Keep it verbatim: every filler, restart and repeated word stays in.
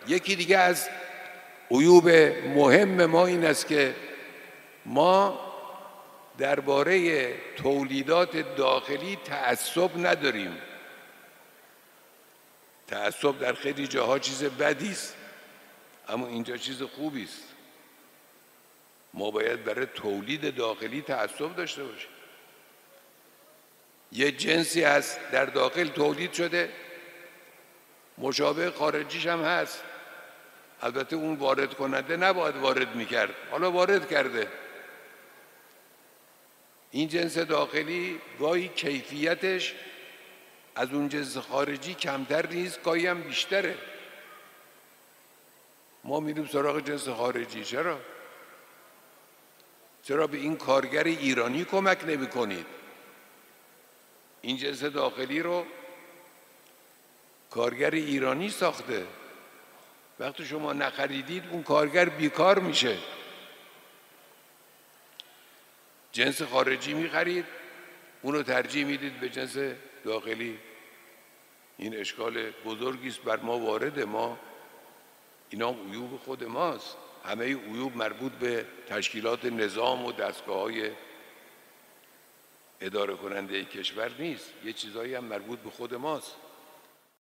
یکی دیگه از عیوب مهم ما این است که ما درباره تولیدات داخلی تعصب نداریم. تعصب در خیلی جاها چیز بدی است، اما اینجا چیز خوبی است. ما باید برای تولید داخلی تعصب داشته باشیم. یه جنسی هست در داخل تولید شده، مشابه خارجیش هم هست. البته اون وارد کننده نباید وارد میکرد، حالا وارد کرده. این جنس داخلی گاهی کیفیتش از اون جنس خارجی کمتر نیست، گاهی هم بیشتره. ما میریم سراغ جنس خارجی. چرا؟ چرا به این کارگر ایرانی کمک نمی کنید؟ این جنس داخلی رو کارگر ایرانی ساخته. وقتی شما نخریدید اون کارگر بیکار میشه. جنس خارجی میخرید، اونو ترجیح میدید به جنس داخلی. این اشکال بزرگی است بر ما وارده. ما اینا عیوب خود ماست. همه عیوب مربوط به تشکیلات نظام و دستگاه‌های اداره کننده کشور نیست. یه چیزایی هم مربوط به خود ماست.